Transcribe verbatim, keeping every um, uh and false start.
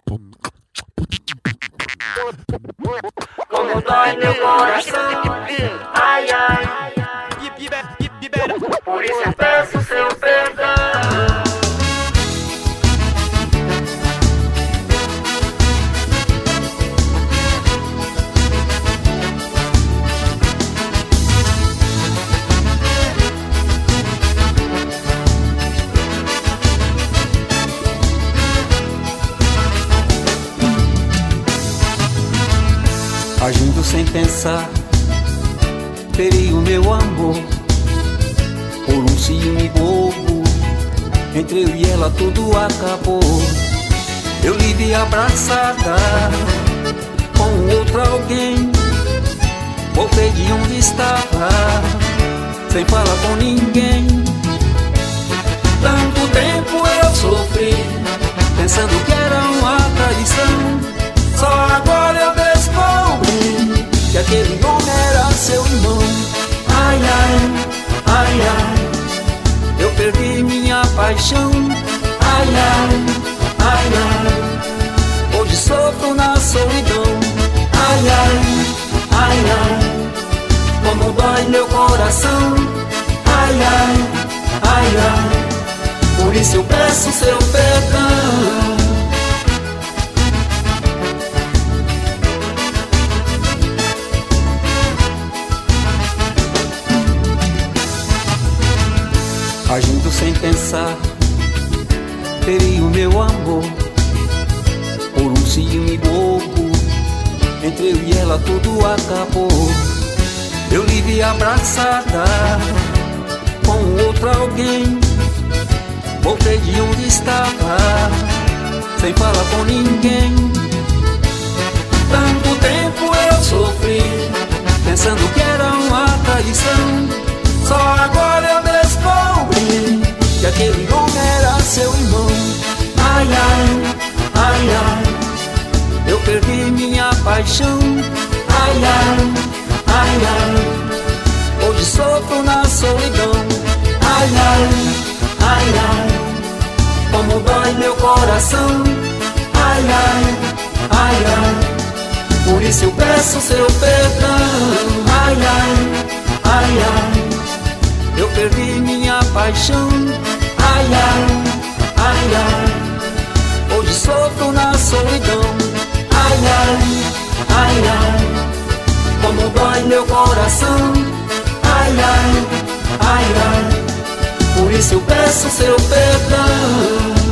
Como dói meu coração, ai ai, por isso eu peço seu perdão. Agindo sem pensar, feri o meu amor por um ciúme bobo. Entre eu e ela tudo acabou. Eu lhe vi abraçada com outro alguém. Voltei de onde estava, sem falar com ninguém. Tanto tempo eu sofri, pensando que era uma traição. Só agora eu descobri que aquele homem era seu irmão. Ai, ai, ai, ai, eu perdi minha paixão. Ai, ai, ai, ai, hoje sofro na solidão. Ai, ai, ai, ai, como dói meu coração. Ai, ai, ai, ai, por isso eu peço seu perdão. Agindo sem pensar, feri o meu amor por um ciúme bobo. Entre eu e ela tudo acabou. Eu lhe vi abraçada com outro alguém. Voltei de onde estava, sem falar com ninguém. Tanto tempo eu sofri, pensando que era uma traição. Só agora eu descobri que aquele homem era seu irmão. Ai, ai, ai, ai, eu perdi minha paixão. Ai, ai, ai, ai, hoje sofro na solidão. Ai, ai, ai, ai, como dói meu coração. Ai, ai, ai, ai, por isso eu peço seu perdão. Ai, ai, ai, ai, eu perdi minha paixão. Ai, ai, ai, ai, hoje sofro na solidão. Ai, ai, ai, ai, como dói meu coração. Ai, ai, ai, ai, por isso eu peço seu perdão.